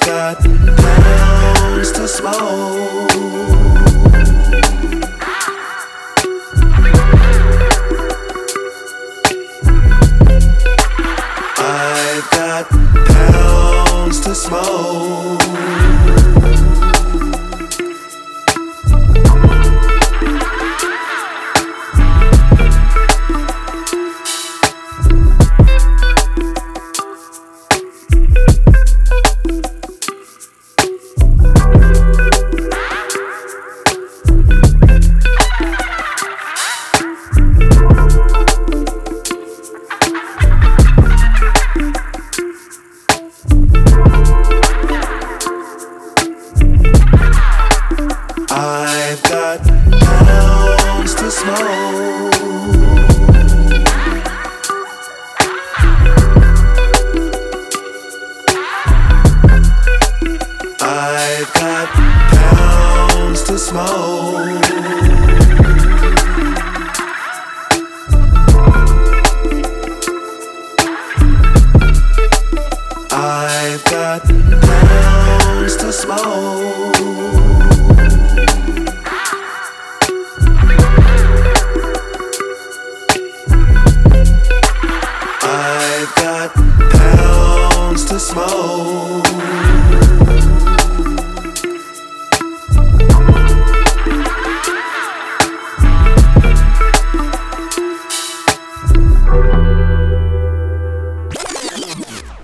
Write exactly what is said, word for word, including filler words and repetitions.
got pounds to smoke. I've got pounds to smoke. I've got pounds to smoke. I've got pounds to smoke. I've got pounds to smoke. I've got pounds to smoke.